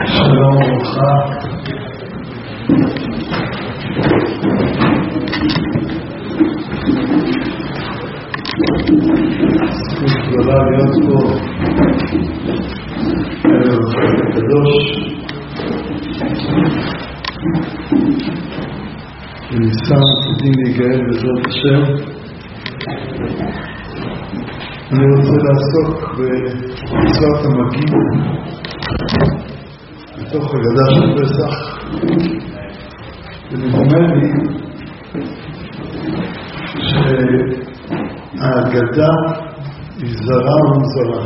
שלום וברכה. זכות גדולה להיות פה ערב החג הקדוש וניסן עתידים להיגאל בעזרת השם. אני רוצה לעסוק במצוות המגיד בתוך הגדה של פסח, ונדמה לי שההגדה היא זרה ומוזרה,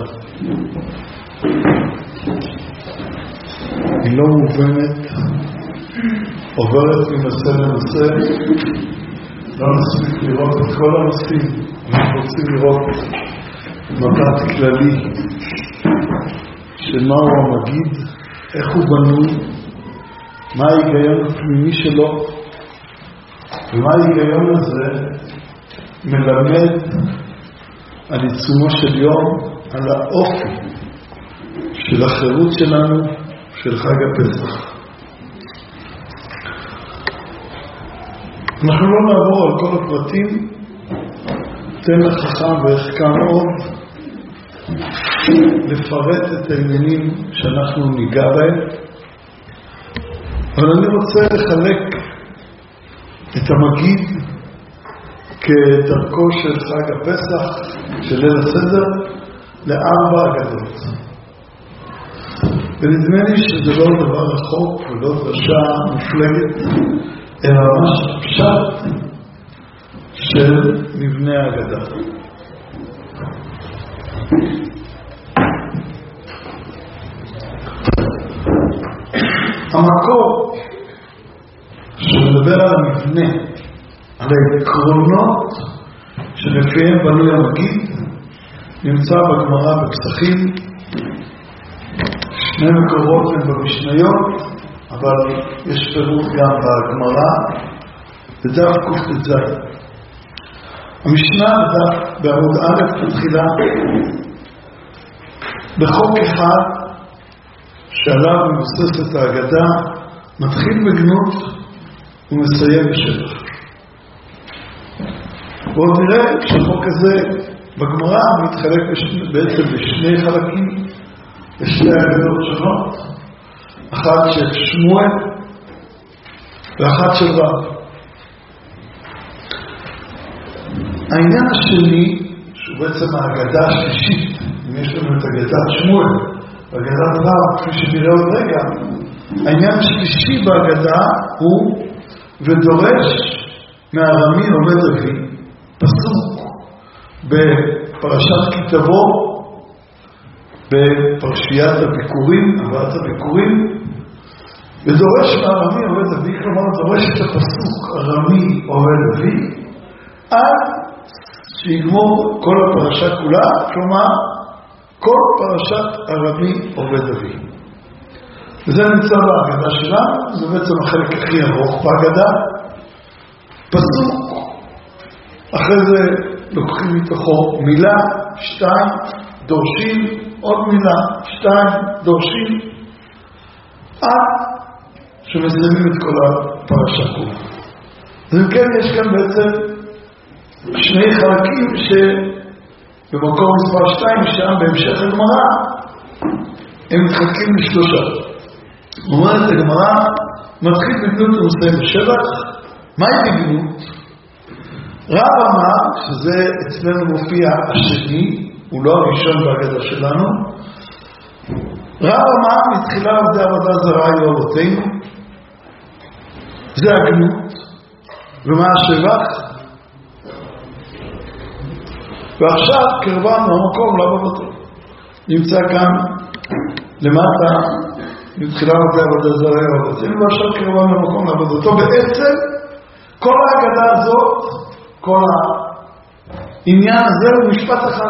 היא לא מובנת, עוברת מנושא לנושא, לא נספיק לראות את כל הנושאים. אנחנו רוצים לראות מבט כללי של מהו המגיד, איך הוא בנוי, מה ההיגיון הפנימי שלו, ומה ההיגיון הזה מלמד על עיצומו של יום, על האופי של החירות שלנו, של חג הפסח. אנחנו לא נעבור על כל הפרטים, תן לחכם והחכם מאוד לפרט את העניינים שאנחנו ניגע בהם, אבל אני רוצה לחלק את המגיד כדרכו של חג הפסח, של ליל הסדר, לארבע אגדות. ונדמה לי שזה לא דבר רחוק ולא דרשה מופלגת, אלא ממש פשט של מבנה האגדה. המקור שמדבר על המבנה, על העקרונות שלפיהם בנוי המגיד, נמצא בגמרא בפסחים. שני מקורות הם במשניות, אבל יש פירוט גם בגמרא בדף קט"ז. המשנה בעמוד א' בתחילה, בחוק אחד שעליו מבוססת ההגדה, מתחיל בגנות ומסיים בשבח. ועוד נראה שהחוק הזה בגמרא מתחלק בעצם בשני חלקים, בשני אגדות שונות, אחת של שמואל ואחת של רב. העניין השני, שהוא בעצם ההגדה השלישית, אם יש לנו את אגדת שמואל ואגדת רב, כפי שנראה עוד רגע, העניין השלישי בהגדה הוא ודורש מהארמי עובד אבי, פסוק בפרשת כי תבוא, בפרשיית הביקורים, הבאת הביקורים, ודורש מהארמי עובד אבי, כלומר דורש את הפסוק ארמי עובד אבי עד שיגמור כל הפרשה כולה, כלומר כל פרשת ארמי עובד אבי. וזה נמצא בהגדה שלנו, זה בעצם החלק הכי ארוך בהגדה. פסוק, אחרי זה לוקחים מתוכו מילה, 2, דורשים עוד מילה, 2, דורשים, עד שמסיימים את כל הפרשה כולה. ואם כן, יש כאן בעצם שני חלקים שבמקור מספר 2, שם בהמשך הגמרא, הם מתחלקים לשלושה. אומרת הגמרא, מתחיל בגנות ומסיים בשבח. מהי בגנות? רב אמר, שזה אצלנו מופיע השני, הוא לא הראשון בהגדה שלנו. רב אמר, מתחילה עבדי עבודה זרה היו אבותינו, זה הגנות. ומה השבח? ועכשיו קרבנו המקום לעבודתו. נמצא כאן למטה, מתחילה עבדי עבודה זרה היו אבותינו, ועכשיו קרבנו המקום לעבודתו. בעצם כל ההגדה הזאת, כל העניין הזה הוא משפט אחד.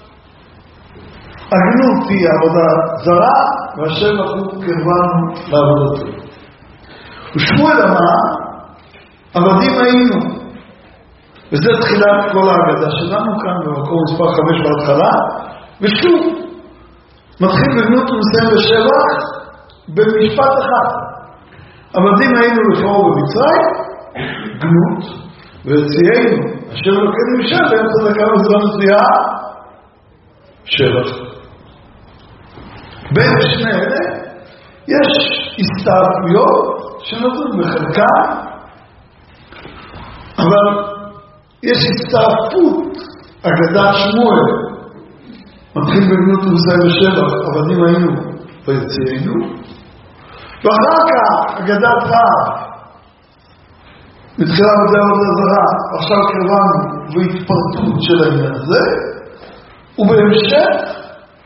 הגנות היא עבודה זרה, והשבח הוא קרבנו לעבודתו. ושמואל אמר, עבדים היינו. וזה תחילת כל ההגדה שלנו כאן במקום מספר 5 בהתחלה, ושוב מתחיל בגנות ומסיים בשבח, במשפט אחד. עבדים היינו לפרעה במצרים, גנות, והציענו, אשר אלוקינו משלם, צדקה וזרוע נשיאה, שבח. בין שני אלה, יש הסתעפויות שנותנות בחלקה, אבל יש הסתעפות, אגדת שמואל, מתחיל בגנות ובשבח, עבדים היינו ויציענו, ואחר כך אגדת רב, מתחילה עבודה זרה, עכשיו קרבנו והתפרטות של העניין הזה, ובהמשך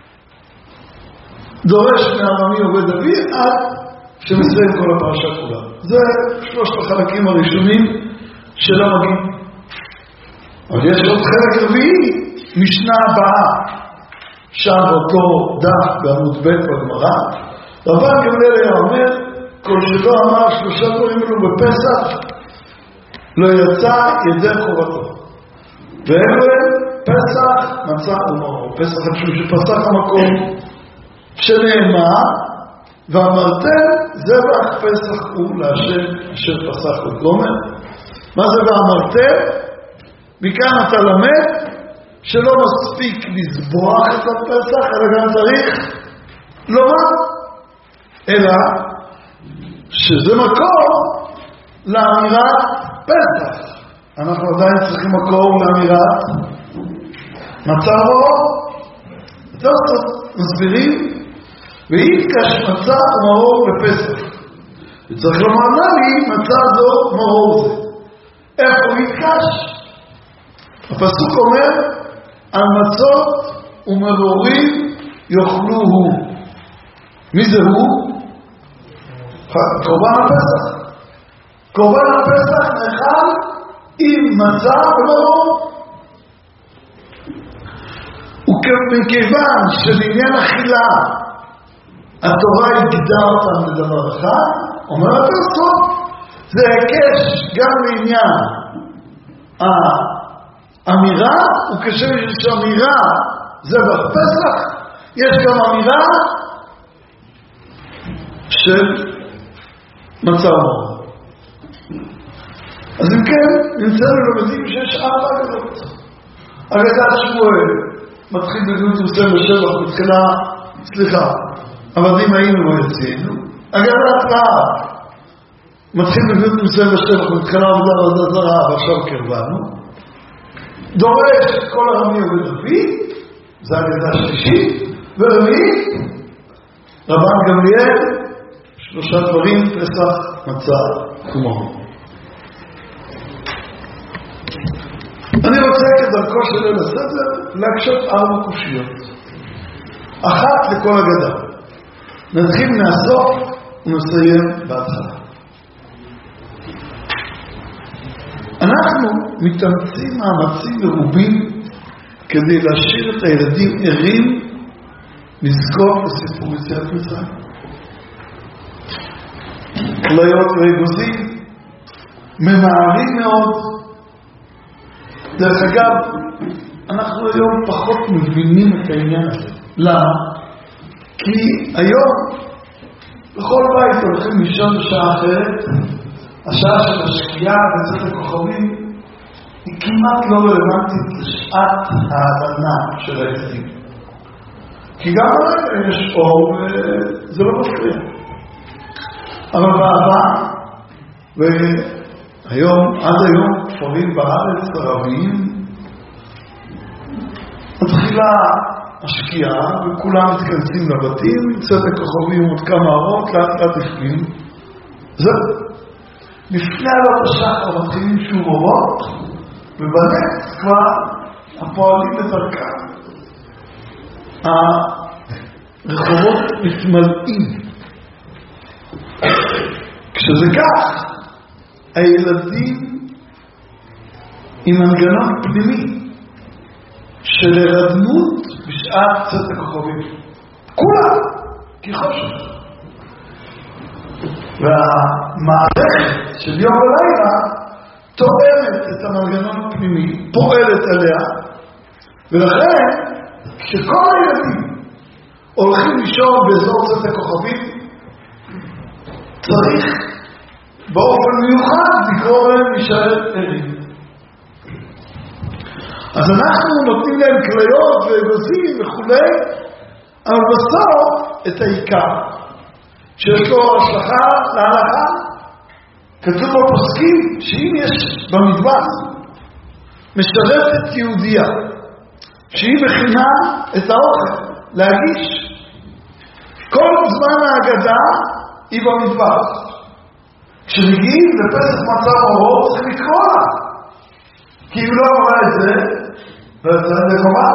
דורש מהרמי עובד אבי עד שמסיים כל הפרשה כולה. זה שלושת החלקים הראשונים של המגיד. אבל יש עוד חלק רביעי, משנה הבאה, שם אותו דף בעמוד ב' בגמרא, רבן גמליאל היה אומר, כל שלא אמר שלושה דברים אלו בפסח, לא יצא ידי חובתו. ואלו פסח מצה ומרור. פסח משום שפסח המקום שנאמר, ואמרתם זבח פסח הוא להשם אשר פסח וגומר. מה זה ואמרתם? מכאן אתה למד שלא מספיק לזבוח את הפסח, אלא גם צריך לומר, אלא שזה מקור לאמירת פסח. אנחנו עדיין צריכים מקור לאמירת מצה ומרור. מסבירים, ויתקש מצה ומרור בפסח. וצריך לומר לי, מצה זו מרור זה. איפה יתקש? הפסוק אומר, על מצות ומרורים יאכלוהו. מי זה הוא? קורבן הפסח. קורבן הפסח נאכל עם מצה ומרור. וכמכיוון שלעניין אכילה התורה הגדירה אותם לדבר אחד, אומר הפסוק, זה הקש גם לעניין האמירה, וכשיש אמירה זה בפסח, יש גם אמירה של מצה ומרור. אז אם כן, נמצאנו למדים שיש 4 אגדות. אגדת שמואל מתחיל בגנות ובשבח, מתחילה, עבדים היינו ויציענו. אגדת רב מתחיל בגנות ובשבח, מתחילה עבודה זרה, ועכשיו קרבנו. דורש את כל הרמי עובד אבי, זה אגדה שלישית, ורביעית, רבן גמליאל, 3 דברים, פסח, מצה ומרור. אני רוצה כדרכו של ליל הסדר להקשות 4 קושיות. אחת לכל אגדה. נתחיל מהסוף ונסיים בהתחלה. אנחנו מתאמצים מאמצים מרובים כדי להשאיר את הילדים ערים לזכור לסיפור יציאת מצרים. כליות ואגוזים ממהרים מאוד. דרך אגב, אנחנו היום פחות מבינים את העניין הזה. למה? כי היום בכל בית הולכים לישון בשעה אחרת, השעה של השקיעה בצאת הכוכבים היא כמעט לא רלוונטית לשעת ההבנה של הילדים. כי גם ברגע יש אור וזה לא מפריע. אבל בעבר, והיום, עד היום, כפרים בארץ ערביים, מתחילה השקיעה וכולם מתכנסים לבתים, צאת הכוכבים עוד כמה אורות, לאט לאט הפנים. זהו. לפני עלות השחר מתחילים שוב אורות, ובנט כבר הפועלים בדרכם. הרחובות מתמלאים. כשזה כך, הילדים עם מנגנון פנימי של הרדמות בשעת צאת הכוכבים. כולם, כי חושך. והמערכת של יום ולילה תואמת את המנגנון הפנימי, פועלת עליה, ולכן כשכל הילדים הולכים לישון באזור צאת הכוכבים, צריך באופן מיוחד לקרוא להם להישאר ערים. אז אנחנו נותנים להם כליות ואגוזים וכולי, אבל בסוף את העיקר, שיש לו השלכה להלכה, כתוב בפוסקים שאם יש במטבח משרתת יהודייה, שהיא מכינה את האוכל להגיש, כל זמן ההגדה היא במטבח. כשמגיעים לפסח מצה מרור צריך לקרוא לה, כי אם לא אמרה את זה, וזה לקומה,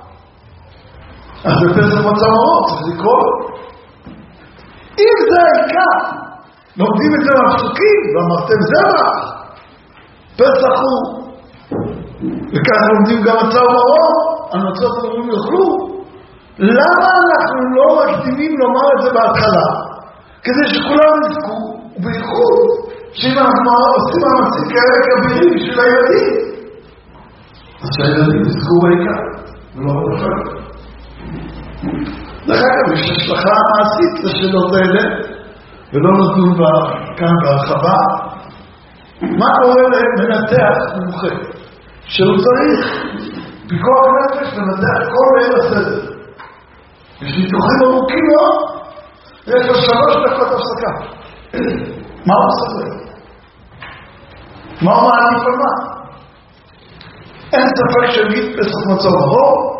אז בפסח מצה מרור צריך לקרוא לה. אם זה העיקר, לומדים את זה מהפסוקים, ואמרתם זבח, פסח הוא, וכך לומדים גם מצה ומרור, על מצות ומרורים יאכלו. למה אנחנו לא מקדימים לומר את זה בהתחלה? כדי שכולם יזכו, ובייחוד שאם אנחנו עושים מאמצים כאלה כבירים בשביל הילדים, אז שהילדים יזכו בעיקר, ולא בדבר. דרך אגב, יש השלכה מעשית לשאלות האלה, ולא נדון כאן בהרחבה. מה קורה למנתח מומחה? שהוא צריך פיקוח נפש לנתח כל ליל הסדר. יש ניתוחים ארוכים מאוד, יש לו 3 דקות הפסקה. מה הוא עושה? מה הוא מעדיף על מה? אין ספק שמית פסח מצה מרור.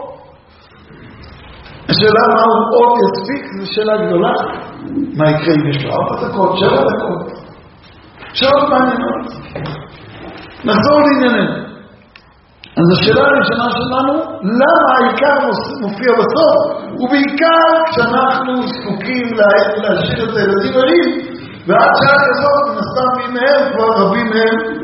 השאלה מה הוא עוד יספיק, זו שאלה גדולה. מה יקרה אם יש לו 4 דקות, 7 דקות? שאלות מעניינות. נחזור לענייננו. אז השאלה הראשונה שלנו, למה העיקר מופיע בסוף? ובעיקר כשאנחנו זקוקים להשאיר את הילדים ערים, ועד שעה כזאת נסתם ביניהם, כבר רבים מהם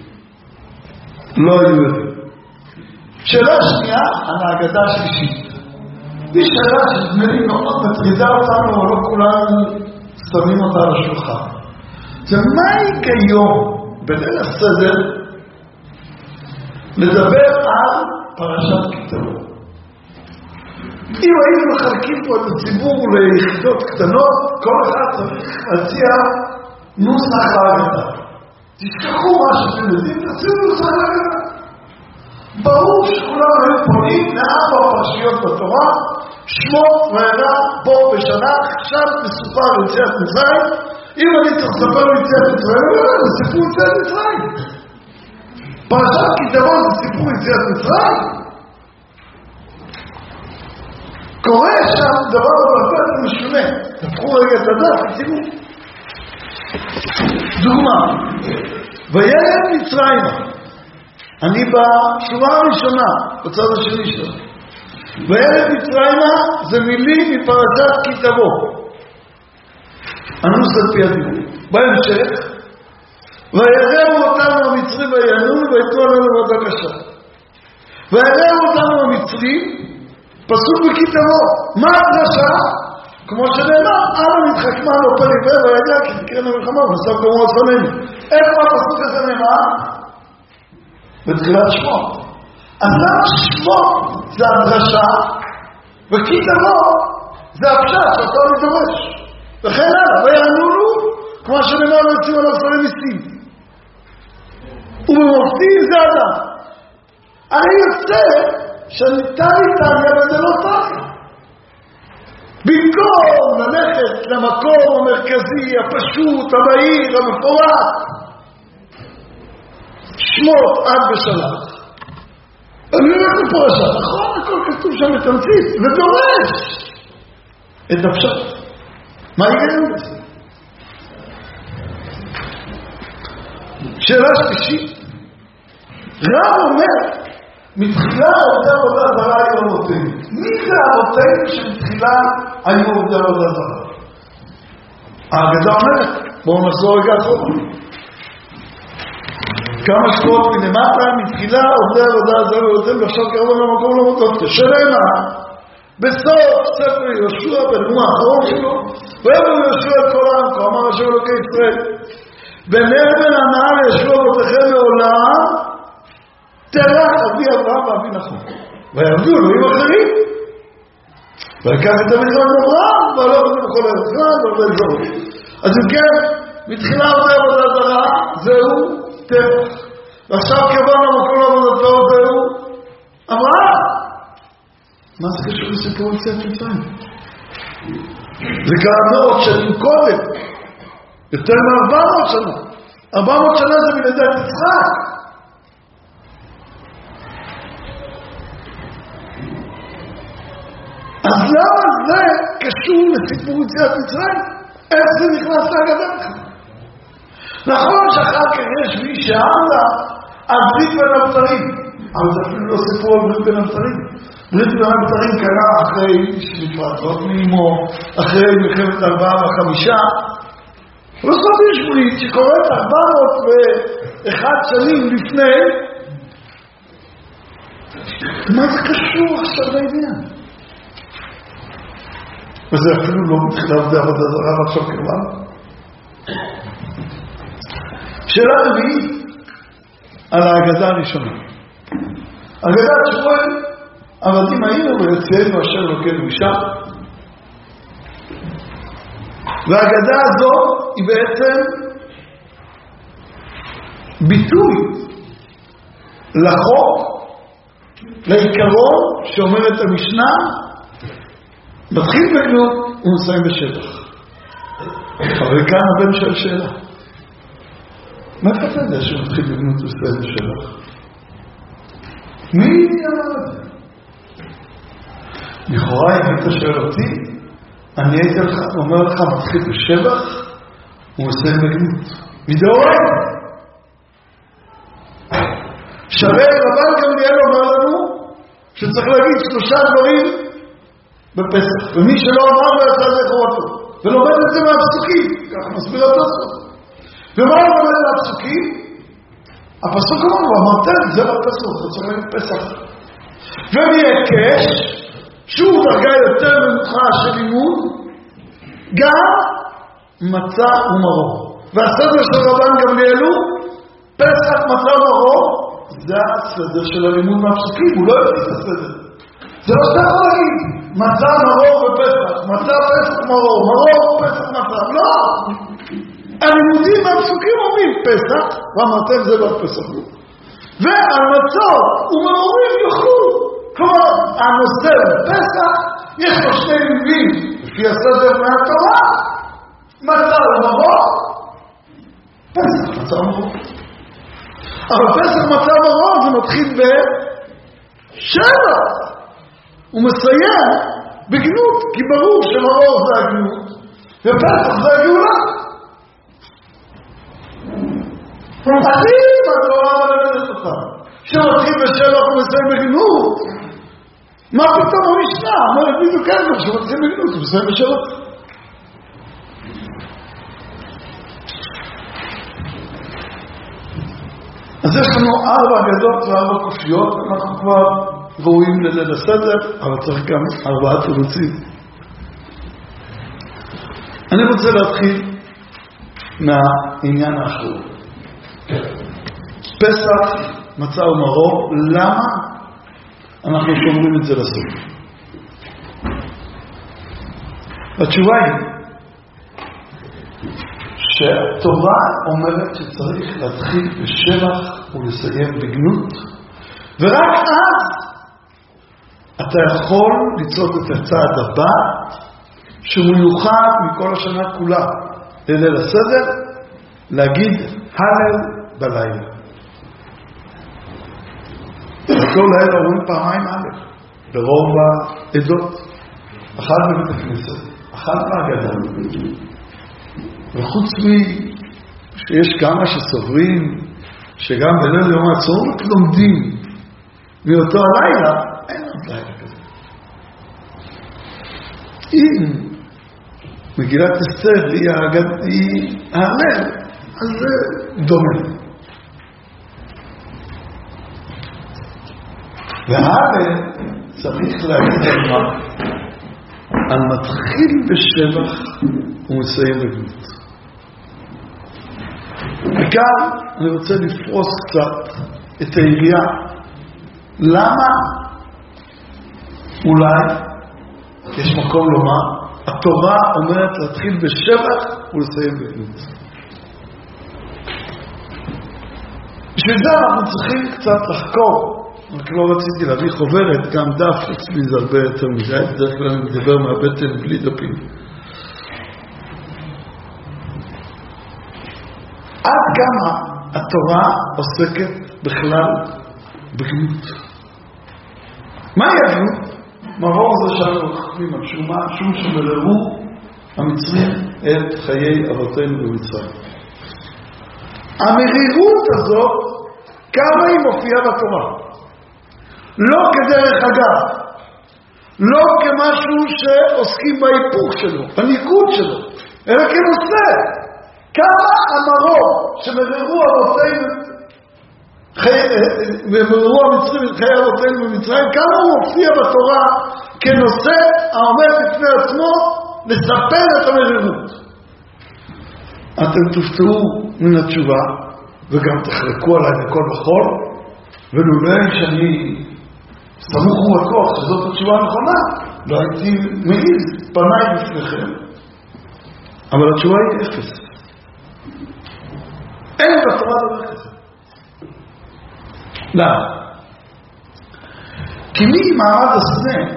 לא היו יודעים. שאלה שנייה, על ההגדה השלישית. היא שאלה שנדמה לי מאוד מטרידה אותנו, אבל לא כולנו שמים אותה על השולחן. זה מה ההיגיון בליל הסדר לדבר על פרשת כי תבוא? אם היינו מחלקים פה את הציבור ליחידות קטנות, כל אחד צריך להציע נוסח להגדה. תשכחו מה שאתם יודעים, תציעו נוסח להגדה. ברור שכולם היו פונים ל4 פרשיות בתורה, שמות ועדה בו בשנה, עכשיו מסופר ליציאת מצרים. אם אני צריך לספר ליציאת מצרים, זה סיפור יציאת מצרים. פרשת כי תבוא זה סיפור יציאת מצרים. קורה שם דבר הרבה משונה. תפחו רגע את הדף, תראו. דוגמה, וילד מצרימה. אני בשורה הראשונה, בצד השני שלו. וילד מצרימה זה מילים מפרשת כי תבוא. הנוס על פי הדיבור. בהמשך, ויראו אותנו המצרים ויענו ויתנו עלינו עבודה קשה. ויראו אותנו המצרים, פסוק בכי תבוא. מה הדרשה? כמו שנאמר, אנו נתחכמה לו פן עבר וידע כי תקרן המלחמה ונוסף גמור עצמנו. איפה הפסוק הזה נאמר? בתחילת שמות. אז למה שמות זה הדרשה, וכי תבוא זה הפשט שאתה לא דורש. וכן הלאה, ויענו לו, כמו שנאמר לא יוצאים עליו שרי מיסים. ובמופתים זה אדם. הרי יוצא שניתן איתניה וזה לא תניה. במקום ללכת למקום המרכזי, הפשוט, המהיר, המפורט, שמות עד בשלח. אני הולך לפרשה, נכון, הכל כתוב שם בתמצית, ודורש את הפשט. מה יגעים בזה? שאלה שלישית, רב אומר, מתחילה עובדי עבודה זרה היו אבותינו. מי זה אבותינו שמתחילה היו עובדי עבודה זרה? ההגדה אומרת, בואו נחזור רגע אחורה. כמה שבועות מלמטה, מתחילה עובדי עבודה זרה היו ועכשיו קרבו למקום למותות. שלמה, בסוף ספר יהושע בנאום האחרון שלו, ויאמר יהושע את כל העם, כה אמר השם אלוקי ישראל, בנר בן הנער ישבו אבותיכם מעולם, תרח אבי אברהם ואבי נחום. ויעבדו אלוהים אחרים. ויקח את המזרח אברהם, ועלו את זה בכל הארץ, ועל זה זרות. אז אם כן, מתחילה עבודה זרה, זהו טבח. ועכשיו כיוון המקום לעבודתו, זהו אברהם. מה זה קשור לסיפור יציאת מצרים? זה קרה מאות שנים קודם, יותר מ-400 שנה. 400 שנה זה מלידת יצחק. אז למה זה קשור לסיפור יציאת מצרים? איך זה נכנס להגדה בכלל? נכון שאחר כך יש מי שאמרה על ברית בין הבתרים, אבל זה אפילו לא סיפור על ברית בין הבתרים. ברית בין הבתרים קרה אחרי שנפרדות מאמו, אחרי מלחמת 4 ו5. בסוף יש ברית שקורית 401 שנים לפני. מה זה קשור עכשיו לעניין? וזה אפילו לא מתחילה בעבודה זרה ועכשיו כמובן. שאלה רביעית על ההגדה הראשונה. הגדת שמואל, עבדים היינו ויציאנו אשר לוקנו משם. וההגדה הזו היא בעצם ביטוי לחוק, לעיקרון שאומרת המשנה, מתחיל בגנות ומסיים בשבח. אבל כאן הבן שואל שאלה. מאיפה אתה יודע שהוא מתחיל בגנות ומסיים בשבח? מי אמר את זה? לכאורה אם היית שואל אותי, אני הייתי אומר לך מתחיל בשבח ומסיים בגנות. מדאורייתא. שווה רבן גמליאל אומר לנו שצריך להגיד 3 דברים בפסח, ומי שלא אמר לא יצא זה חובתו, ולומד את זה מהפסוקים, כך מסביר התוספות. ומה הוא לומד מהפסוקים? הפסוק אמר, ואמרתם, זה בפסוק, זה צריך להגיד פסח. ומייקש, שהוא דרגה יותר נמוכה של לימוד, גם מצה ומרור. והסדר של רבן גמליאל הוא, פסח, מצה ומרור, זה הסדר של הלימוד מהפסוקים, הוא לא יודע את הסדר. זה לא שאתה יכול להגיד, מצה מרור ופסח, מצה פסח מרור, מרור פסח מצה, לא! הלימודים מהפסוקים אומרים פסח, ואמרתם זה לא פסח. ועל מצות ומרורים יוכלו. כלומר, הנושא בפסח, יש לו 2 מילים, לפי הסדר מהתורה, מצה ומרור, פסח, מצה ומרור. אבל פסח מצה ומרור זה מתחיל בשבח. הוא מסיים בגנות, כי ברור שמרור זה הגנות, ופסח זה הגאולה. אז אם התורה מלמדת אותה, שמתחיל בשבח ומסיים בגנות, מה פתאום המשנה? אומרת בדיוק ככה, שמתחיל בגנות ומסיים בשבח. אז יש לנו 4 אגדות ו4 קופיות, אנחנו כבר ראויים לליל הסדר, אבל צריך גם 4 תירוצים. אני רוצה להתחיל מהעניין האחרון. פסח, מצה ומרור, למה אנחנו שומרים את זה לסוף? התשובה היא שהתורה אומרת שצריך להתחיל בשבח ולסיים בגנות, ורק אז אתה יכול לצעוד את הצעד הבא שהוא מיוחד מכל השנה כולה לליל הסדר, להגיד הלל בלילה. בכל לילה אומרים פעמיים הלל ברוב העדות, אחד בבית הכנסת, אחד בהגדה. וחוץ שיש כמה שסוברים שגם בליל יום העצמאות לומדים מאותו הלילה, אין עוד לילה כזה. אם מגילת אסתר היא ההלל, אז זה דומה. וההלל צריך להגיד על מתחיל בשבח ומסיים בגנות. וכאן אני רוצה לפרוס קצת את היריעה. למה אולי יש מקום לומר התורה אומרת להתחיל בשבח ולסיים בגנות. בשביל זה אנחנו צריכים קצת לחקור. רק לא רציתי להביא חוברת, גם דף אצלי זה הרבה יותר מדי, בדרך כלל אני מדבר מהבטן בלי דפים. עד כמה התורה עוסקת בכלל בגנות. מה היא הגנות? מעבור זה שאנחנו חושבים על שום שמררו המצרים את חיי אבותינו במצרים. המרירות הזאת, כמה היא מופיעה בתורה? לא כדרך אגב, לא כמשהו שעוסקים בהיפוך שלו, בניקוד שלו, אלא כנושא. כמה המרור שמררו אבותינו, ומררו המצרים את חיי אבותינו במצרים, כמה הוא מופיע בתורה כנושא העומד בפני עצמו לספר את המרירות. אתם תופתעו מן התשובה, וגם תחלקו עליי בכל בכל, ולולי שאני סמוך ובטוח שזאת התשובה הנכונה, לא הייתי מעיז פניי בפניכם. אבל התשובה היא אפס. אין בתורה דבר כזה. למה? כי ממעמד הסנה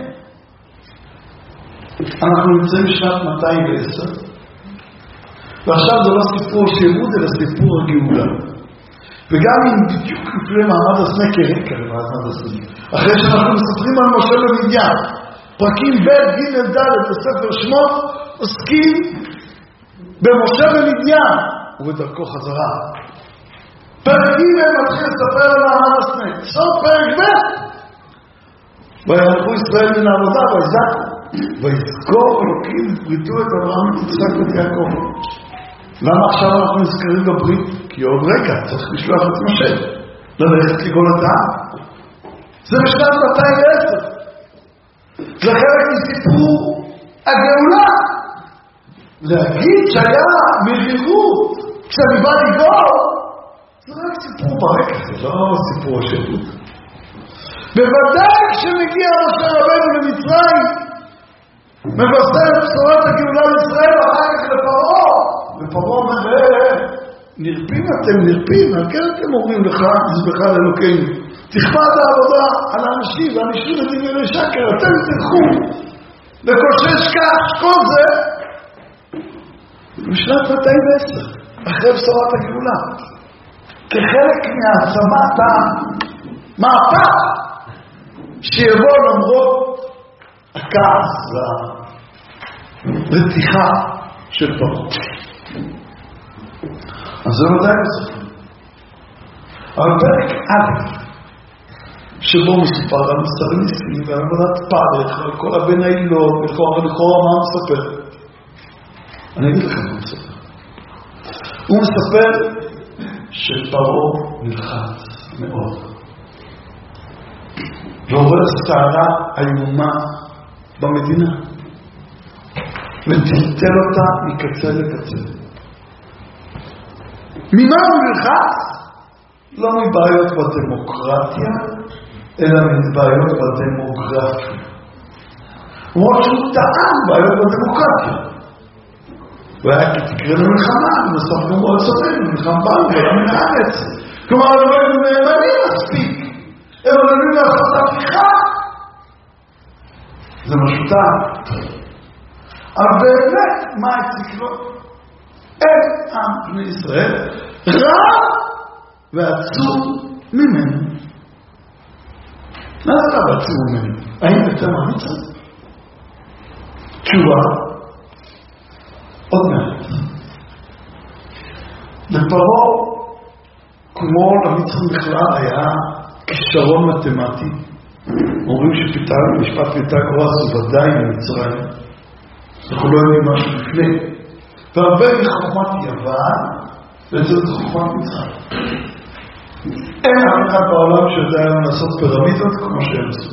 אנחנו נמצאים שנת 210, ועכשיו זה לא סיפור שימוד אלא סיפור הגאולה. וגם אם בדיוק לפני מעמד הסנה כרקע למעמד הסנה, אחרי שאנחנו מספרים על משה במדיין, פרקים ב' ג' ד' בספר שמות עוסקים במשה במדיין ובדרכו חזרה. פרק ג' מתחיל לספר על מעמד הסנה. סוף פרק ב' וילכו ישראל מן העבודה ויזעקו ויזכור אלוקים בריתו את אברהם את יצחק ואת יעקב. למה עכשיו אנחנו נזכרים בברית? כי עוד רגע צריך לשלוח את משה ללכת לגאולתה. זה בשנת 210. זה חלק מסיפור הגאולה. להגיד שהיה מרירות כשאני בא לגאול, זה רק סיפור ברקע, זה לא סיפור השבט. בוודאי כשמגיע משה רבנו למצרים, מבשר את בשורת הגאולה לישראל ואחר כך לפרעה. ופרעה אומר, נרפים אתם, נרפים, על כן אתם אומרים לך, נזבחה לאלוקינו. תכבד העבודה על האנשים, והאנשים לדמיוני שקר, אתם תלכו לקושש כך, כל זה. בשנת 210, אחרי בשורת הגאולה, כחלק מהעצמת המהפך, שיבוא למרות הכעס והרתיחה של פרעה. אז זה ודאי בסופו. אבל פרק א', שבו מסופר על מסר ניסים ועל עבודת פרך ועל כל הבן העילות ולכאורה מה הוא מספר. אני אגיד לכם מה הוא מספר. הוא מספר שפרעה נלחץ מאוד. ועובר סערה איומה במדינה. וטלטל אותה מקצה לקצה. ממה הוא נלחץ? לא מבעיות בדמוקרטיה, אלא מבעיות בדמוגרפיה. הוא רק שהוא טען בעיות בדמוקרטיה. והיה כי תקרה למלחמה, נוסף גם מאוד סופרים, מלחם בנו, ולא מן הארץ. כלומר, לא היינו נאמנים מספיק. הם עלולים לעשות הפיכה. זה משהו טען. אבל באמת, מה הציק לו? אין עם בני ישראל רע ועצוב ממנו. מה זה רע ועצוב ממנו? האם אתם המצרים? תשובה, עוד מעט. לפרעה, כמו למצרים בכלל, היה כישרון מתמטי. אומרים שמשפט פיתגורס הוא ודאי ממצרים. אנחנו לא יודעים משהו לפני. והרבה מחוכמת יוון, וזאת חוכמת מצרים. אין אף אחד בעולם שיודע היום לעשות פירמידות כמו שהם עשו.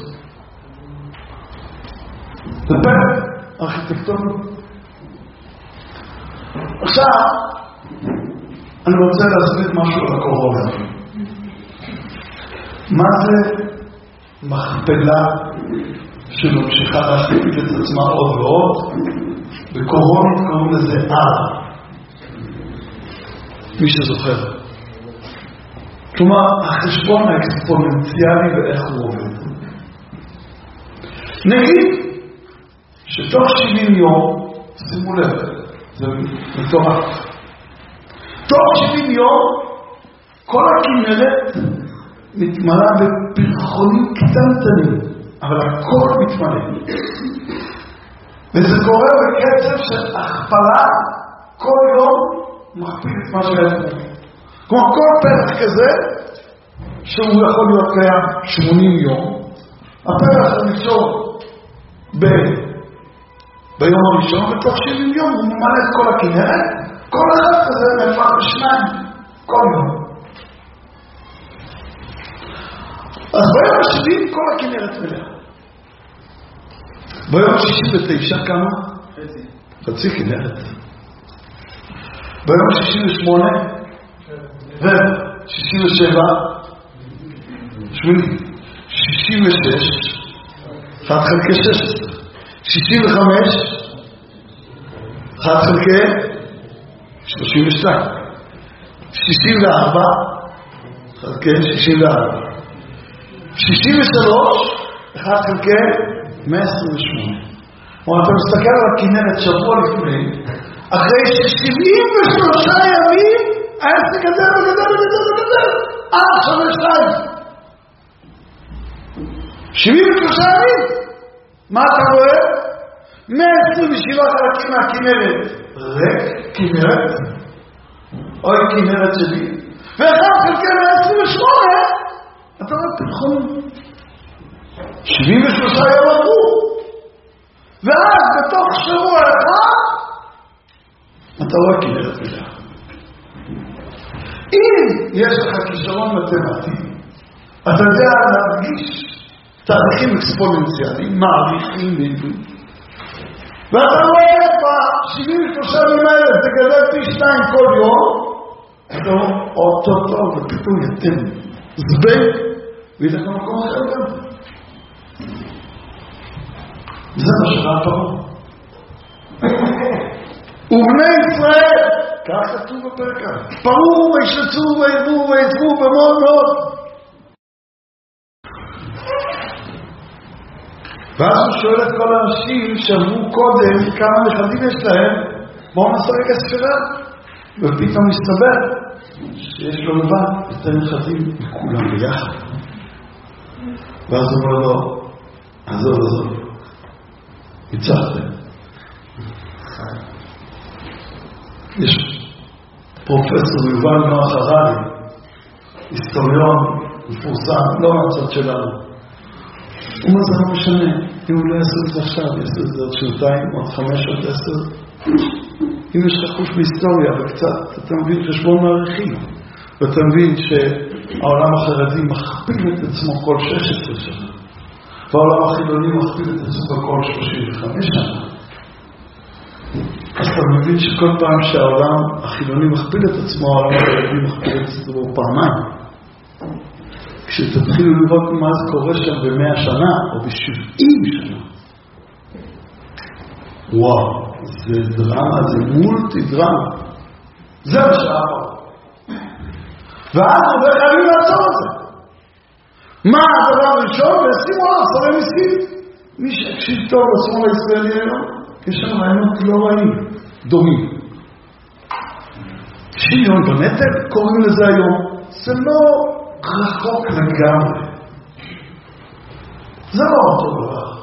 זה פרק ארכיטקטוני. עכשיו, אני רוצה להסביר משהו על הקורונה. מה זה מכפלה שממשיכה להשתיק את עצמה עוד ועוד, בקורונית קוראים לזה R. מי שזוכר. כלומר, החשבון האקספוננציאלי ואיך הוא עובד. נגיד שתוך 70 יום, שימו לב, זה מטורף. תוך 70 יום, כל הכנרת מתמלא בפרחונים קטנטנים, אבל הכל מתמלא. וזה קורה בקצב של הכפלה, כל יום מכפיל את מה שהיה. כמו כל פרח כזה, שהוא יכול להיות קיים 80 יום, הפרח הראשון ביום הראשון, בתוך 70 יום הוא ממלא את כל הכנרת, כל אחד כזה נהפך לשניים, כל יום. אז ביום ה-70 כל הכנרת מלאה. ביום ה-69 כמה? חצי כנרת. ביום ה-68 ו-67 66 1 חלקי 16 65 1 חלקי 32 64 חלקי 64 63 1 חלקי 128. אתה מסתכל על הכנרת שבוע לפני, אחרי 73 ימים העסק גדל וגדל עכשיו יש 73 ימים. מה אתה רואה? 127 חלקים מהכנרת ריק, כנרת אוי כנרת שלי, ואחד חלקי 128 אתה רואה פרחון. 73 יום עברו, ואז בתוך שבוע אחד אתה רואה כנרת מלאה. אם יש לך כישרון מתמטי, אתה יודע להרגיש תהליכים אקספוננציאליים, מעריכים בעברית, ואתה רואה ב-73 ימים האלה זה גדל פי 2 כל יום, אתה רואה אותו ופתאום יתם זבק וילך למקום אחר גם. זה מה שראה פרעה. ובני ישראל, כך כתוב בפרק, פרעו וישלצו וירבו ויתבו במאוד מאוד. ואז הוא שואל את כל האנשים שאמרו קודם כמה נכדים יש להם, בואו נשחק הספירה. ופתאום מסתבר שיש לו לבד את הנכדים וכולם ביחד. ואז הוא אומר לו, עזוב, ניצחתם. יש פרופסור יובל נוח הררי, היסטוריון מפורסם, לא מהצד שלנו. הוא אומר, זה לא משנה, אם הוא לא יעשה את זה עכשיו, יעשה את זה עוד שנתיים, עוד 5, עוד 10. אם יש לך חוש בהיסטוריה וקצת, אתה מבין חשבון מעריכים, ואתה מבין שהעולם החרדי מכפיל את עצמו כל 16 שנה, והעולם החילוני מכפיל את עצמו כל 35 שנה. אז אתה מבין שכל פעם שהעולם החילוני מכפיל את עצמו, העולם החרדי מכפיל את עצמו פעמיים. כשתתחילו לראות מה זה קורה שם ב100 שנה, או ב70 שנה. וואו, זה דרמה, זה מולטי דרמה. זה מה שעבר. ואז הוא חייבים לעצור את זה. מה הדבר הראשון? ושימו עליו שרי מיסים. מי שהקשיב טוב לשמאל הישראלי היום, יש שם רעיונות לא רעים, דומים. שוויון בנטל, קוראים לזה היום. זה לא רחוק לגמרי. זה לא אותו דבר.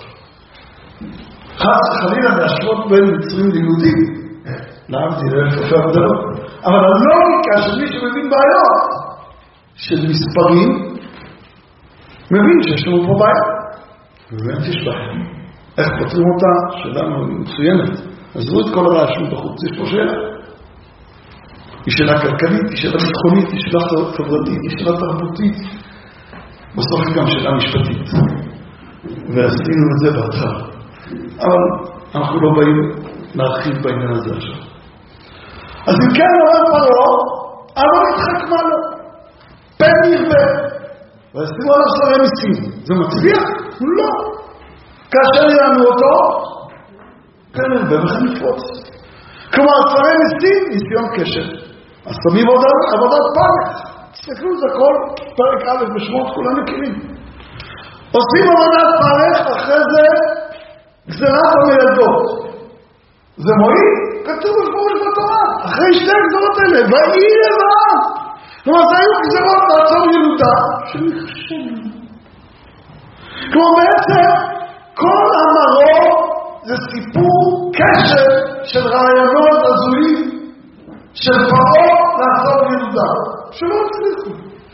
חס וחלילה להשוות בין מצרים ליהודים. להבדיל אלף אלפי הבדלות. אבל הלוגיקה של מי שמבין בעיות של מספרים, מבין שיש לנו פה בעיה. ובאמת יש בעיה. איך פותרים אותה? שאלה מצוינת. עזבו את כל הרעשים בחוץ. יש פה שאלה. היא שאלה כלכלית, היא שאלה ביטחונית, היא שאלה חברתית, היא שאלה תרבותית. בסוף היא גם שאלה משפטית. ועשינו את זה באתר. אבל אנחנו לא באים להרחיב בעניין הזה עכשיו. אז אם כן אומר פרעה, אבל יתחכמה לו. פן ירבה. ועשינו עליו שרי מיסים. זה מצליח? לא. כאשר יענו אותו, כן, במכן נפרוץ. כלומר, שרי ניסים, ניסיון קשר. אז שמים עבודת פרק. תסתכלו, זה כל פרק א' בשמות, כולם מכירים. עושים עבודת פרק, אחרי זה גזירת המילדות. זה מועיל? כתוב בפורש בתורה. אחרי שתי הגזרות האלה, ויהי לבעם. כלומר, זה היו גזירות לעצור ילודה, שנכשלנו. כלומר, בעצם, כל המרור זה סיפור קשר של רעיונות הזויים של פרעה לעצור ילודה, שלא הצליחו.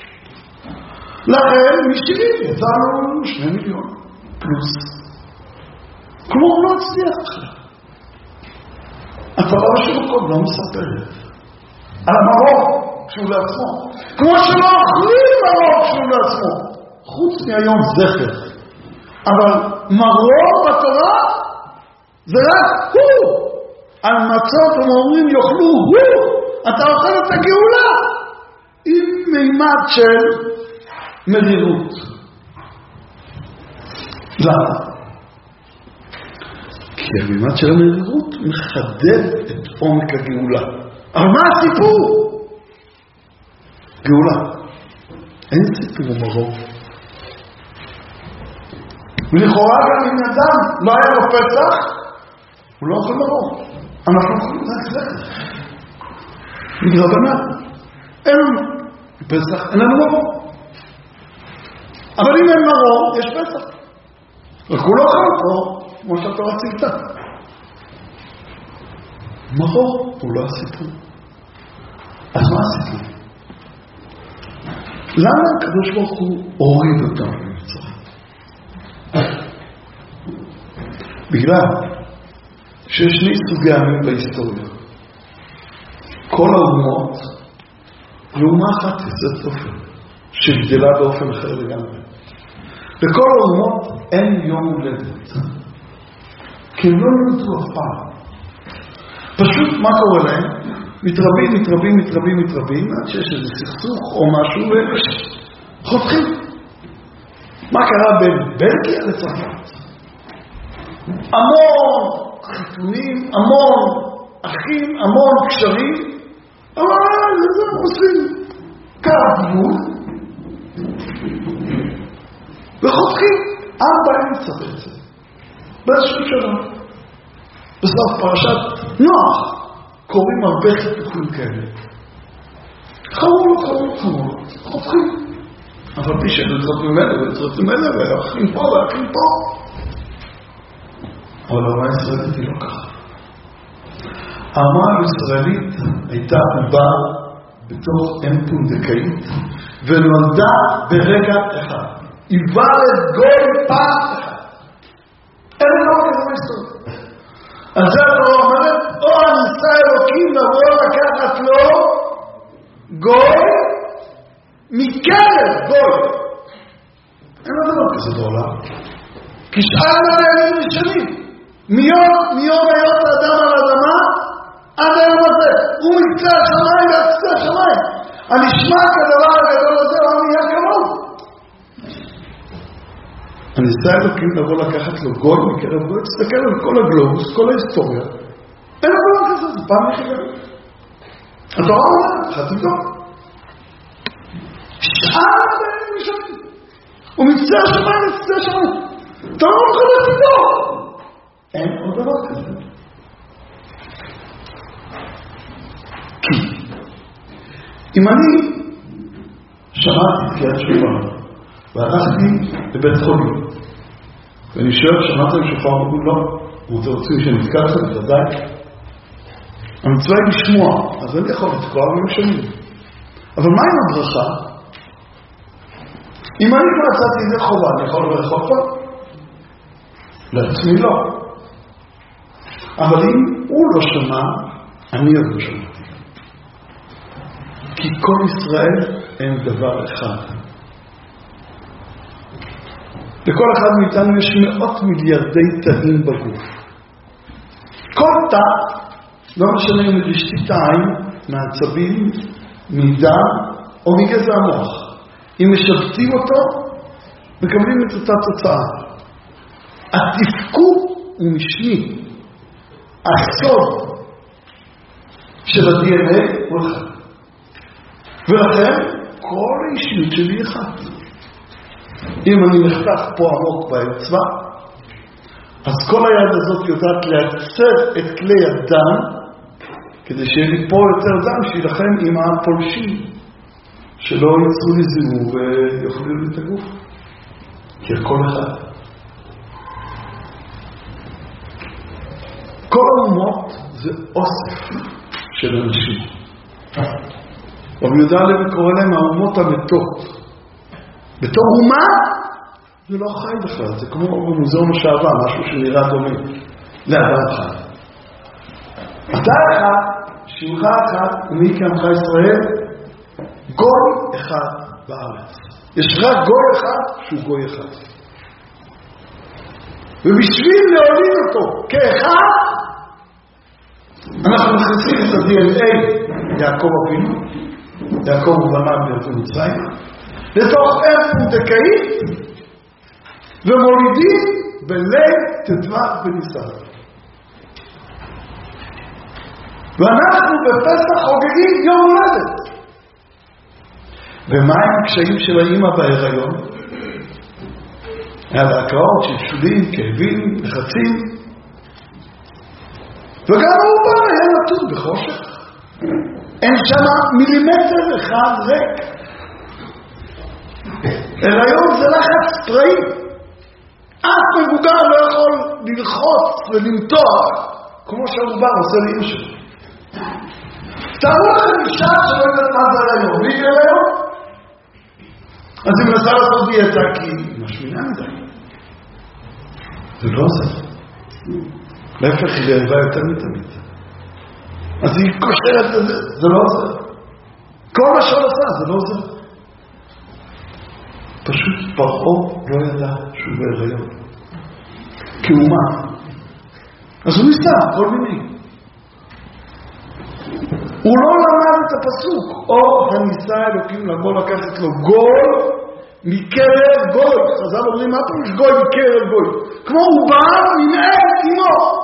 לכן, מ-70 יצאנו 2 מיליון פלוס. כלומר, הוא לא הצליח אחר. התורה שבקוד לא מספרת על המרור כשהוא לעצמו. כמו שלא אוכלים מרור כשהוא לעצמו. חוץ מהיום זכר. אבל מרור בתורה זה רק הוא. על מצות ומורים יאכלו הוא. אתה אוכל את הגאולה. עם מימד של מרירות. למה? כי המימד של המרירות מחדד את עומק הגאולה. אבל מה הסיפור? גאולה. אין סיפור מרור. ולכאורה גם אם אדם לא היה לו פסח, הוא לא אוכל מרור. אנחנו אוכלים רק זכר. מגרבנה. אין לנו פסח, אין לנו מרור. אבל אם אין מרור, יש פסח. רק הוא לא אוכל פה, כמו שהתורה צילתה. מרור הוא לא הסיפור. אז מה הסיפור? למה הקדוש ברוך הוא הוריד אותם למצרים? בגלל שיש 2 סוגי עמים בהיסטוריה. כל האומות, לאומה אחת יוצאת אופן, שגדלה באופן אחר לגמרי. בכל האומות אין יום הולדת. כי הם לא נולדו אף פעם. פשוט מה קורה להם? מתרבים, עד שיש איזה סכסוך או משהו וחותכים. מה קרה בין בלגיה לצרפת? המון חיתונים, המון אחים, המון קשרים, אבל זה עושים קו גבול וחותכים עם באמצע בעצם. באיזשהו שלום. בסוף פרשת נוח קוראים הרבה חיתוכים כאלה. חמולות, חותכים. אבל פי שנצרות ממנה ואחים פה ואחים פה. אבל האומה הישראלית היא לא ככה. האומה הישראלית הייתה עובה בתוך אם פונדקאית ונולדה ברגע אחד. איוולד גוי פעם אחד. אין לא כזה היסטוריה. אז זה לא אומרת, או ניסה אלוקים לבוא לקחת לו גוי מקרב גוי. אין לו דבר כזה בעולם. כי שאר הדברים ראשונים. מיום היות האדם על האדמה, עד היום הזה. הוא מקצה השמיים ועד קצה השמיים. הנשמע כדבר הגדול הזה, הוא נהיה כמוהו. הניסה אלוקים לבוא לקחת לו גוי מקרב גוי, תסתכל על כל הגלובוס, כל ההיסטוריה. אין לו דבר כזה, זה פעם יחידה. התורה אומרת, תבדוק. שאר הדברים ראשונים. הוא מקצה השמיים ועד קצה השמיים. אתה לא יכול לבדוק. אין עוד דבר כזה. כי אם אני שמעתי תקיעת שופר והלכתי לבית חולים ואני שואל, שמעתם שופר? אמרו לא. אתם רוצים שנתקע לכם? ודאי. המצווה היא לשמוע, אז אני יכול לתקוע ומשנים. אבל מה עם הברכה? אם אני כבר עצרתי את זה חובה, אני יכול לרחוב פה? לעצמי לא. אבל אם הוא לא שמע, אני עוד לא שמעתי. כי כל ישראל אין דבר אחד. לכל אחד מאיתנו יש 100 מיליארדי תאים בגוף. כל תא, לא משנה אם לשתית העין, מעצבים, מדם או מגזע המוח. אם משבטים אותו, מקבלים את אותה תוצאה. התפקוד הוא משני. הסוד של ה-DNA הוא אחד. ולכן, כל האישיות שלי אחד. אם אני נחתך פה עמוק באצבע, אז כל היד הזאת יודעת לעצב את כלי הדם, כדי שיהיה לי פה יותר דם, שילחם עם הפולשים, שלא יצאו לי זימו ויוכלו לי את הגוף. כי הכל אחד. כל האומות זה אוסף של אנשים. רבי יהודה הלוי קורא להם האומות המתות. בתור אומה זה לא חי בכלל, זה כמו במוזיאון השעבה, משהו שנראה דומה לאדם חי. אתה אחד, שמך אחד, ומי כעמך ישראל, גוי אחד בארץ. יש רק גוי אחד שהוא גוי אחד. ובשביל להוליד אותו כאחד, אנחנו מכניסים את ה-DNA, יעקב אבינו, יעקב ובניו בארץ מצרים, לתוך אם פונדקאית, ומולידים בליל ט"ו בניסן. ואנחנו בפסח חוגגים יום הולדת. ומה עם הקשיים של האמא בהיריון? היה להקראות, שלשולים, כאבים, לחצים. וגם העובר היה נתון בחושך. אין שם מילימטר אחד ריק. הריון זה לחץ פראי. אף מבוגר לא יכול ללחוץ ולמתוח כמו שהעובר עושה לאמא שלו. תראו לכם אישה שלא יודעת מה זה הריון. מי זה הריון? אז היא מנסה לעשות דיאטה כי היא משמינה מדי. זה לא עוזר. להפך היא רעבה יותר מתמיד. אז היא קושרת לזה, זה לא עוזר. כל מה שעושה זה לא עוזר. פשוט פרעה לא ידע שהוא בהיריון. כאומה. אז הוא ניסה כל מיני. הוא לא למד את הפסוק. או הניסה אלוקים לבוא לקחת לו גול מקרב גוי. חז"ל אומרים מה פירוש גוי מקרב גוי? כמו הוא בא ממעט אמו.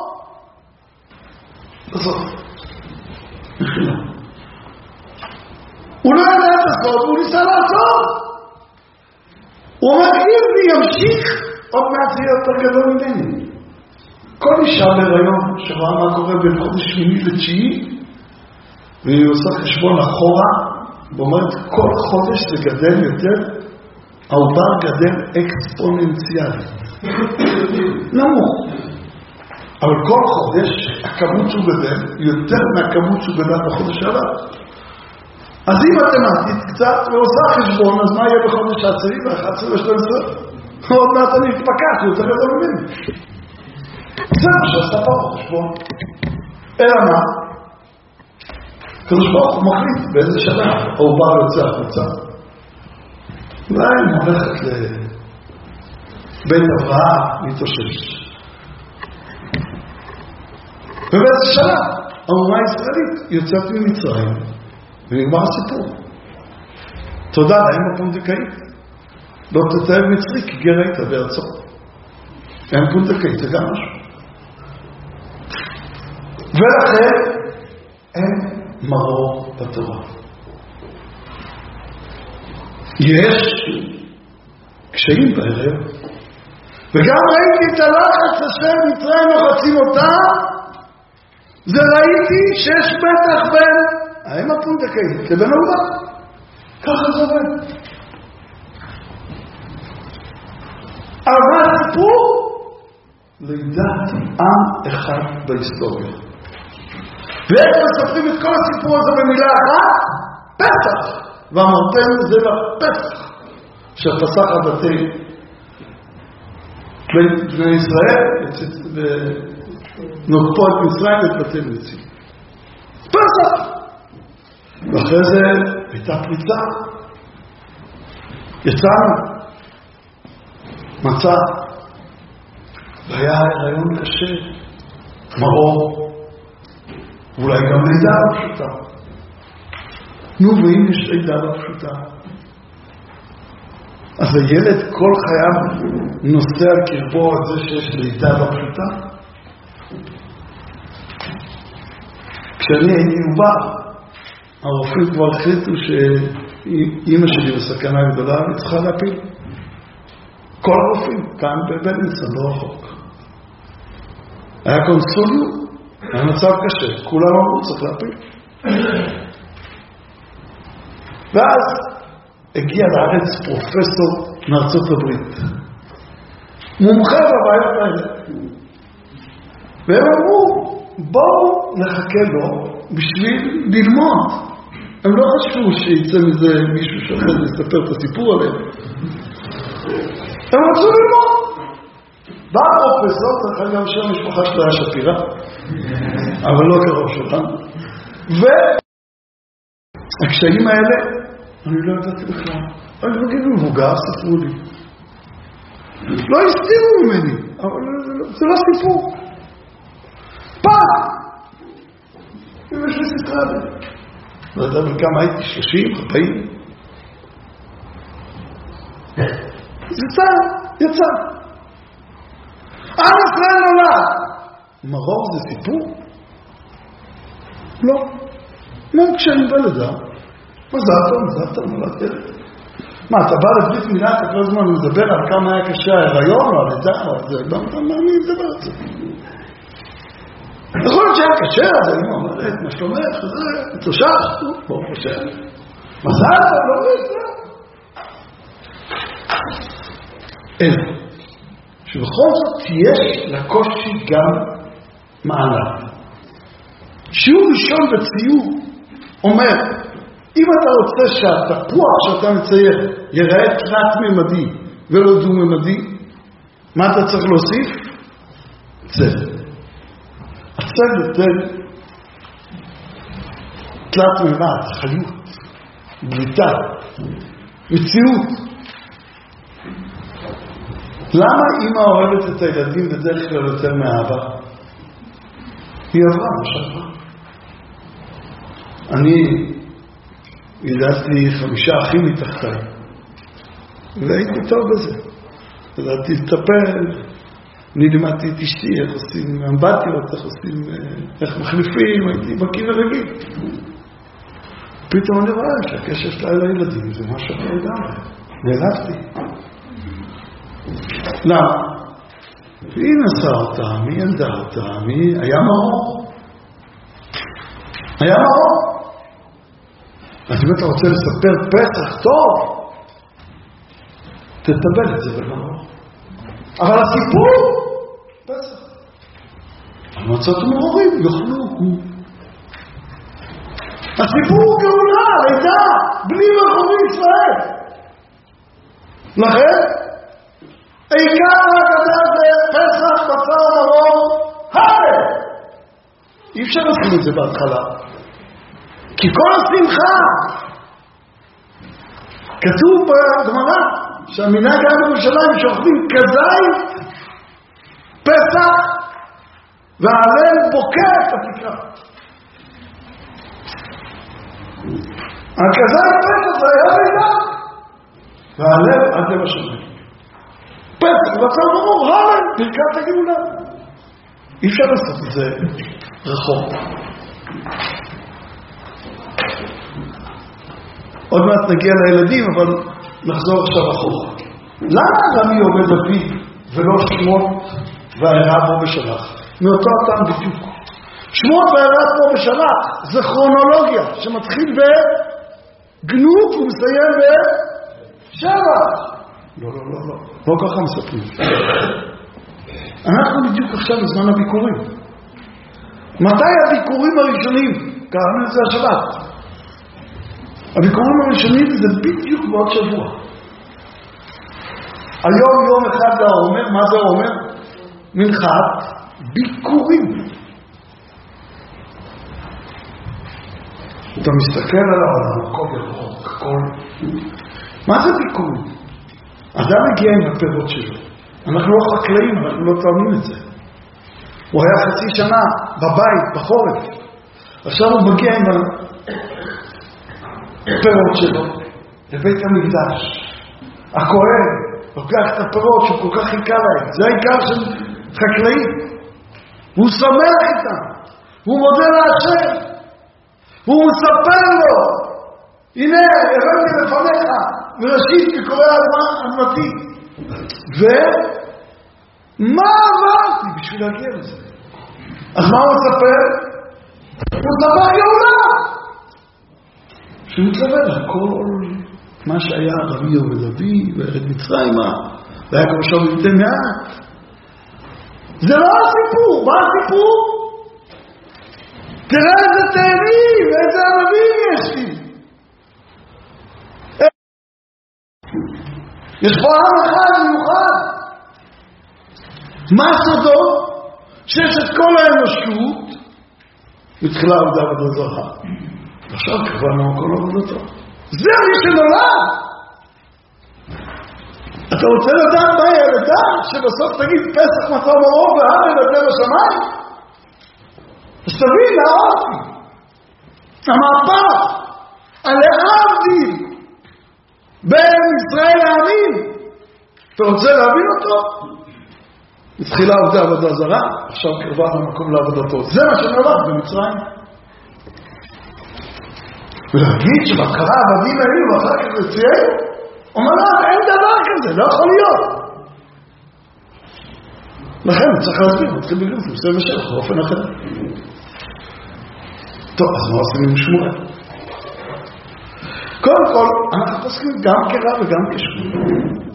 בסוף. מחילה. הוא לא ידע את הסוד, הוא ניסה לעצור. הוא אומר, אם אני ימשיך, עוד מעט זה יהיה יותר גדול ממני. כל אישה בהיריון שראה מה קורה בין חודש שמיני לתשיעי, והיא עושה חשבון אחורה, ואומרת, כל חודש זה גדל יותר, העובר גדל אקספוננציאלי. נמוך. אבל כל חודש, הכמות שהוא גדל, יותר מהכמות שהוא גדל בחודש הבא. אז היא מתמטית קצת, ועושה חשבון, אז מה יהיה בחודש העשירי ו-11 ו-12? עוד מעט אני אתפקח, הוא יותר גדול ממני. זה מה שעשה פה חשבון. אלא מה? קדוש ברוך הוא מחליט באיזה שנה העובר יוצא החוצה. אולי אני הולכת לבית אברהם להתאושש. ובאיזה שנה האומה הישראלית יוצאת ממצרים ונגמר הסיפור. תודה לאמא פונדקאית. לא תתאהב מצרי כי גר היית בארצו. אמא פונדקאית זה גם משהו. ולכן אין מרור בתורה. יש קשיים בערב, וגם ראיתי את הלחץ אשר מצרים לוחצים אותה, זה ראיתי שיש מתח בין האמא פונדקאית לבין העובר. ככה זה עובד. אבל מה הסיפור? לידת עם אחד בהיסטוריה. ואיך מספרים את כל הסיפור הזה במילה אחת? פסח. ואמרתם זה בפסח. שפסח הבתי בני ישראל ונוקפו את מצרים ואת בתי מצרים. פסח. ואחרי זה הייתה פריצה. יצאנו. מצא. והיה הריון קשה. מרור. ואולי גם לידה לא פשוטה. נו, ואם יש לידה לא פשוטה. אז הילד כל חייו נושא על קרבו את זה שיש לידה לא פשוטה. כשאני הייתי עובר, הרופאים כבר החליטו שאמא שלי בסכנה גדולה, אני צריכה להפיל. כל הרופאים, כאן בבלינסון, לא רחוק. היה קונסוליות, היה מצב קשה, כולם אמרו, צריך להפיל. ואז הגיע לארץ פרופסור מארצות הברית, מומחה בבעיות האלה. והם אמרו, בואו נחכה לו בשביל ללמוד. הם לא חשבו שיצא מזה מישהו שאחד לספר את הסיפור עליהם. הם רצו ללמוד. בא הפרופסור, צריך גם שם המשפחה שלו היה שפירה, אבל לא קרוב שלנו. והקשיים האלה, אני לא ידעתי בכלל. אני בגיל מבוגר, ספרו לי. לא הסתירו ממני, אבל זה לא סיפור. פעם! אם יש לי סתרה לי. לא יודע בכמה הייתי, 30, 40. יצא. עם ישראל נולד. מרור זה סיפור? לא. לא כשאני בא לדע. מזל טוב, נולד ילד. מה, אתה בא לברית מילה, אתה כל הזמן מדבר על כמה היה קשה ההיריון, או הלידה, או זה, לא, מה אני מדבר על זה? יכול להיות שהיה קשה, אז אני אומרת, מה שלומך, זה, תושך, ברוך השם. מזל טוב, לא רואה את זה. אלא, שבכל זאת יש לקושי גם מעלה. שיעור ראשון בציור אומר, אם אתה רוצה שהתפוח שאתה מצייר ייראה תלת-ממדי ולא דו-ממדי, מה אתה צריך להוסיף? צבע. הצבע יותר תלת-ממד, חיות, בליטה, מציאות. למה אמא אוהבת את הילדים בדרך כלל יותר מאבא? היא עברה, מה שעברה. אני ידעתי 5 אחים מתחתיי, והייתי טוב בזה. ידעתי לטפל, אני לימדתי את אשתי, איך עושים אמבטיות, איך מחליפים, הייתי בקיא ורגיל. פתאום אני רואה שהקשר שלה אל הילדים זה משהו אחר לגמרי. נעלבתי. למה? היא נשא אותה, מי ילדה אותה, היה מרור. היה מרור. אז אם אתה רוצה לספר פסח טוב, תטבל את זה במרור. אבל הסיפור, פסח. המצות ומרורים יאכלו. הסיפור גאולה, לידה, בני מלכות ישראל. לכן, עיקר ההגדה זה פסח, בשר ומרור, הלאה. אי אפשר לשים את זה בהתחלה. כי כל השמחה, כתוב בגמרא, שהמנהג היה בירושלים שאוכלים כזית, פסח, וההלל בוקע את התקרה. הכזית פסח זה היה לידה, וההלל עד לב השמיים. פסח, בשר ומרור, הלל, ברכת הגאולה. אי אפשר לעשות את זה רחוק. עוד מעט נגיע לילדים, אבל נחזור עכשיו אחורה. למה רמי עובד אבי ולא שמות והערה בו בשלח? מאותו הטעם בדיוק. שמות והערה בו בשלח זה כרונולוגיה שמתחיל בגנות ומסיים בשבח. לא ככה מספרים. אנחנו בדיוק עכשיו בזמן הביקורים. מתי הביקורים הראשונים? קראנו את זה השבת. הביקורים הראשונים זה בדיוק בעוד שבוע. היום יום אחד לעומר, מה זה עומר? מנחת ביקורים. אתה מסתכל על העולם, הכל ירוק, הכל. מה זה ביקורים? אדם מגיע עם הפירות שלו. אנחנו לא חקלאים, אנחנו לא טועמים את זה. הוא היה חצי שנה בבית, בחורף. עכשיו הוא מגיע עם הפירות שלו לבית המקדש. הכהן לוקח את הפירות שהוא כל כך חיכה להם. זה העיקר של חקלאים. הוא שמח איתם. הוא מודה להשם. והוא מספר לו, הנה, הבאתי לפניך, מראשית וקורא אדמתי. ומה עברתי בשביל להגיע לזה? אז מה הוא מספר? הוא מספר גאולה! שהוא מתלווה לכל מה שהיה רבי ובדבי וארד מצרימה והיה כמו שם ימתי מעט. זה לא הסיפור. מה הסיפור? תראה איזה תאנים, איזה ענבים יש לי. יש פה עם אחד מיוחד. מה סודו? שיש את כל האנושות מתחילה עבודה בדזרה. עכשיו קבענו כל עבודתו. זה מי שנולד. אתה רוצה לדעת מה ילדה שבסוף תגיד פסח מצא ברוב והעם ילדה בשמיים? אז תבין, האופי, המהפך, הלהבדיל בין ישראל לעמים. אתה רוצה להבין אותו? התחילה עבודה זרה, עכשיו קרבה למקום לעבודתו. זה מה שנולד במצרים. ולהגיד שבהתחלה העבדים האלו ואחר כך לציין, אומר לה, אין דבר כזה, לא יכול להיות. לכן צריך להסביר, מתחיל בגלות, מסוים בשלח, באופן אחר. טוב, אז מה עושים עם שמואל? קודם כל, אנחנו עוסקים גם כרע וגם כשמואל.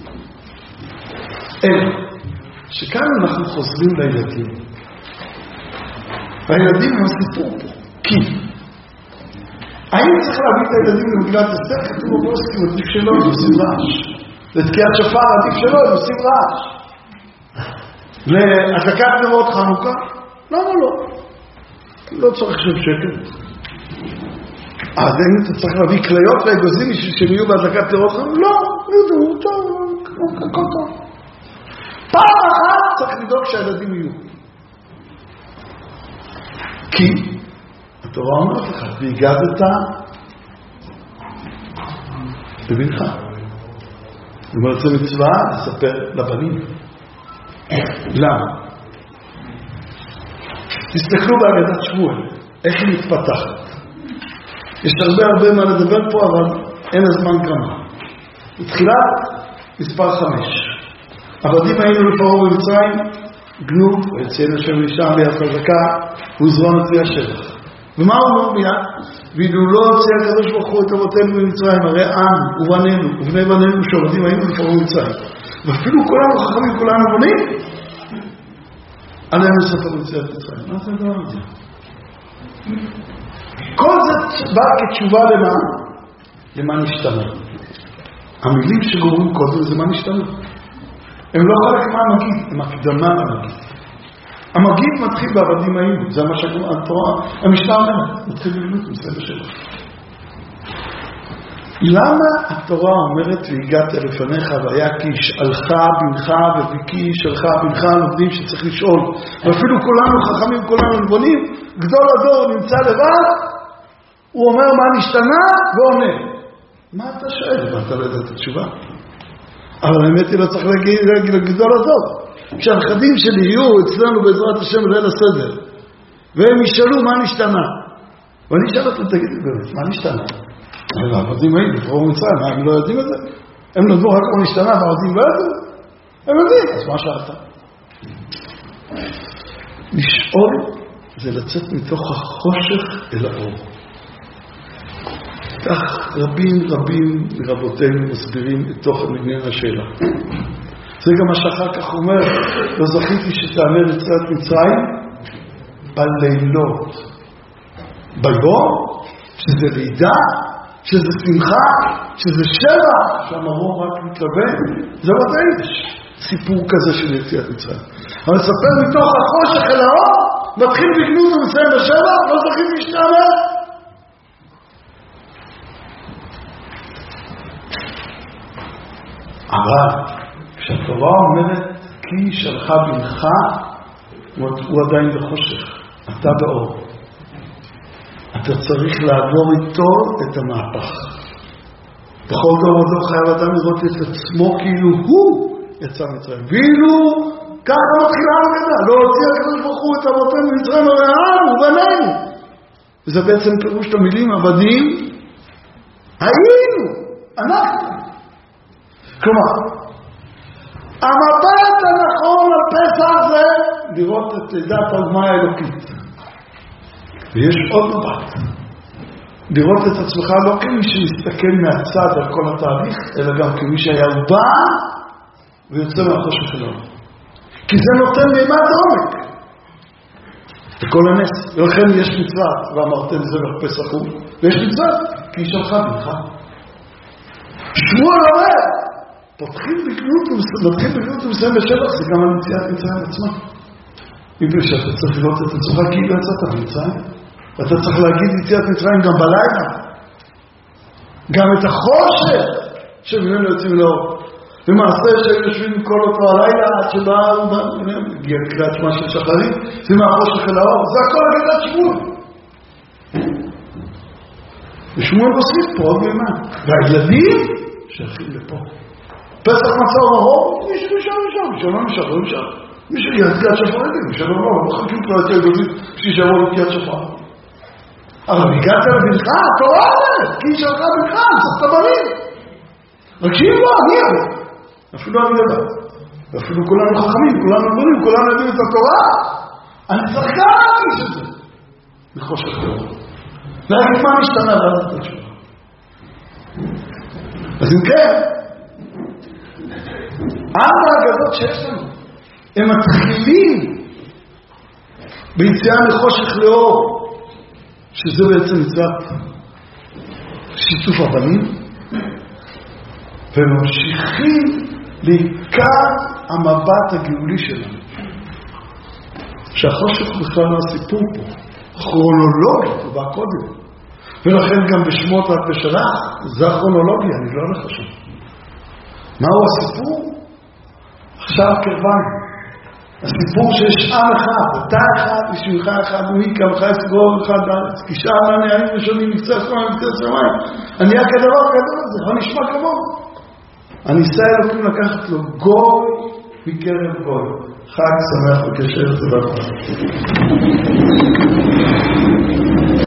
אלא, שכאן אנחנו חוזרים לילדים. והילדים הם הסיפור פה. כי האם צריך להביא את הילדים למגילת אסתר? כתוב בפוסקים, עדיף שלו, הם עושים רעש. לתקיעת שופר, עדיף שלו, הם עושים רעש. להדלקת נרות חנוכה? למה לא? לא צריך שם שקט. אז אם אתה צריך להביא כליות ואגוזים בשביל שהם יהיו בהדלקת נרות חנוכה? לא, ידעו, טוב, הכל טוב. פעם אחת צריך לדאוג שהילדים יהיו. כי התורה אומרת לך, והגדת בבנך. זאת אומרת, זה מצווה לספר לבנים. למה? תסתכלו בהגדת שמואל, איך היא מתפתחת. יש הרבה מה לדבר פה, אבל אין הזמן כמה. בתחילת מספר 5. עבדים היינו לפרעה במצרים, גנו, ויציין השם לאישה ביד חזקה, וזרון הוציא השבח. ומה הוא אומר מיד? ואילו לא הוציא הקדוש ברוך הוא את אבותינו במצרים, הרי עם ובנינו ובני בנינו שעבדים היינו לפרעה במצרים. ואפילו כולנו חכמים, כולנו בונים, עלינו ספר יציאת מצרים. מה זה הדבר הזה? כל זה בא כתשובה למה? למה נשתנה. המילים שגורמים קודם זה מה נשתנה. הם לא חלק מהמגיד, הם הקדמה למגיד. המגיד מתחיל בעבדים היינו, זה מה שהתורה, המשנה אומרת, מתחיל בגלות, מסתבר שלו. למה התורה אומרת והגעת לפניך והיה כי ישאלך בנך וביקי ישאלך בנך, לומדים שצריך לשאול, ואפילו כולנו חכמים, כולנו נבונים, גדול הדור נמצא לבד, הוא אומר מה נשתנה ועונה. מה אתה שואל? ואתה לא יודע את התשובה. אבל האמת היא לא צריך להגיד לגדול הדור. כשהנכדים שלי יהיו אצלנו בעזרת השם ליל הסדר, והם ישאלו מה נשתנה. ואני אשאל אותם, תגידי באמת, מה נשתנה? העבדים היינו, לפרעה במצרים, הם לא יודעים את זה? הם נדעו רק מה נשתנה, והעבדים לא יודעים? הם יודעים, אז מה שאלת? לשאול זה לצאת מתוך החושך אל האור. כך רבים מרבותינו מסבירים את תוכן עניין השאלה. זה גם מה שאחר כך אומר, לא זכיתי שתעלה ליציאת מצרים בלילות. ביום, שזה לידה, שזה שמחה, שזה שבע, שהמרור רק מתלבן, זה ודאי יש סיפור כזה של יציאת מצרים. אבל מספר מתוך החושך אל האור, מתחיל בגנות ומסיים בשבע, לא זכיתי להשתעמם. אבל כשהתורה אומרת כי שלך בנך, הוא עדיין בחושך, אתה באור. אתה צריך לעבור איתו את המהפך. בכל דור ודור חייב אדם לראות את עצמו כאילו הוא יצא מצרים. ואילו ככה מתחילה המגדה, לא הוציא הקדוש ברוך הוא את אבותינו במצרים, הרי העם ובנינו. וזה בעצם פירוש המילים עבדים, היינו, אנחנו. כלומר, המבט הנכון על פסח זה לראות את דת האומה האלוקית. ויש עוד מבט. לראות את עצמך לא כמי שמסתכל מהצד על כל התהליך, אלא גם כמי שהיה בא ויוצא מהחושך שלו. כי זה נותן מימד עומק. בכל הנס. ולכן יש מצווה, ואמרתם זה בפסח הוא, ויש מצווה, כי היא שלחה בנך. שמואל אומר, תתחיל בגנות ומסיים בשבח, זה גם על יציאת מצרים עצמה. מבלי שאתה צריך לראות את עצמך כאילו יצאת מצרים, ואתה צריך להגיד יציאת מצרים גם בלילה. גם את החושך שממנו יוצאים לאור. למעשה שהם יושבים כל אותו הלילה עד שבאו, הגיע קריאת שמה של שחרית, זה מהחושך אל האור, זה הכל אגדת שמואל. ושמואל מוסיף פה עוד מימן. והילדים שייכים לפה. פסח מצא ומרור, מי שנשאר, לא נשאר. מי שיהיה תקיעת שפר ילדים, מי שלא לא מחכים כבר את ילדים שישארו לתקיעת שפר. אבל הגעת לבנך, התורה אומרת, כי היא שלחה בנך, צריך את הבנים. רק שאם לא, אני אבא. אפילו אני לבד. ואפילו כולנו חכמים, כולנו בונים, כולנו יודעים את התורה. אני צריך גם להגיש את זה. מחושך תורה. להגיד מה משתנה ואז את התשובה. אז אם כן, ארבע האגדות שיש לנו, הם מתחילים ביציאה מחושך לאור, שזה בעצם מצוות שיתוף הבנים, וממשיכים לעיקר המבט הגאולי שלנו. שהחושך בכלל לא הסיפור פה, כרונולוגית, הוא בא קודם. ולכן גם בשמות עד בשלח, זה הכרונולוגיה, אני לא הולך לשם. מהו הסיפור? עכשיו קרבן. הסיפור שיש עם אחד, אתה אחד, ושמך אחד, ומי כמך יסגור אחד בארץ. כי שאר מהנערים ראשונים מקצה השמיים, מקצה השמיים. אני הכדבר גדול הזה, לא נשמע כמוהו. הניסה אלוקים לקחת לו גוי מקרב גוי. חג שמח וקשר, תודה רבה.